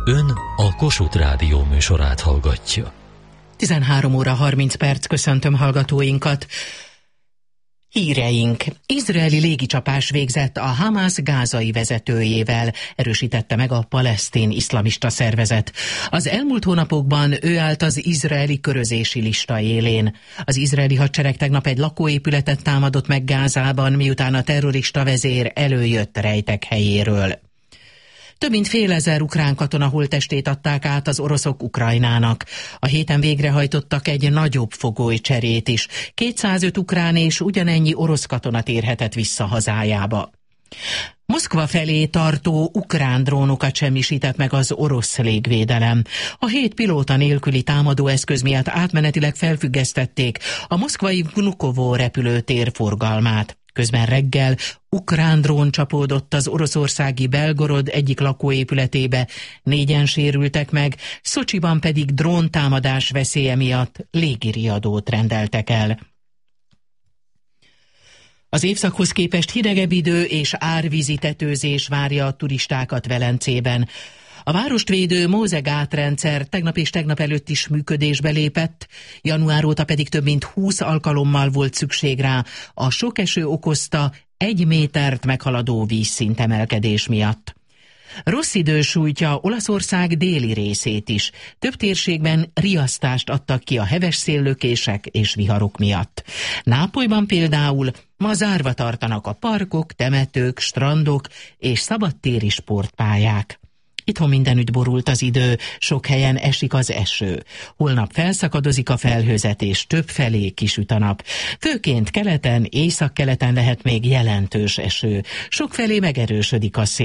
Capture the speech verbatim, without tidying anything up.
Ön a Kossuth Rádió műsorát hallgatja. tizenhárom óra harminc perc, köszöntöm hallgatóinkat. Híreink. Izraeli légicsapás végzett a Hamász gázai vezetőjével, erősítette meg a palesztin iszlamista szervezet. Az elmúlt hónapokban ő állt az izraeli körözési lista élén. Az izraeli hadsereg tegnap egy lakóépületet támadott meg Gázában, miután a terrorista vezér előjött rejtek helyéről. Több mint fél ezer ukrán katona holttestét adták át az oroszok Ukrajnának. A héten végrehajtottak egy nagyobb fogolycserét is. kétszázöt ukrán és ugyanennyi orosz katona térhetett vissza hazájába. Moszkva felé tartó ukrán drónokat semmisített meg az orosz légvédelem. A hét pilóta nélküli támadóeszköz miatt átmenetileg felfüggesztették a moszkvai Vnukovo repülőtér forgalmát. Közben reggel ukrán drón csapódott az oroszországi Belgorod egyik lakóépületébe, négyen sérültek meg, Szocsiban pedig dróntámadás veszélye miatt légiriadót rendeltek el. Az évszakhoz képest hidegebb idő és árvízi tetőzés várja a turistákat Velencében. A várost védő Móze-gátrendszer tegnap és tegnap előtt is működésbe lépett, január óta pedig több mint húsz alkalommal volt szükség rá a sok eső okozta egy métert meghaladó vízszintemelkedés miatt. Rossz idő sújtja Olaszország déli részét is. Több térségben riasztást adtak ki a heves széllökések és viharok miatt. Nápolyban például ma zárva tartanak a parkok, temetők, strandok és szabadtéri sportpályák. Itthon mindenütt borult az idő, sok helyen esik az eső. Holnap felszakadozik a felhőzet és többfelé kisüt a nap. Főként keleten, északkeleten lehet még jelentős eső. Sokfelé megerősödik a szél.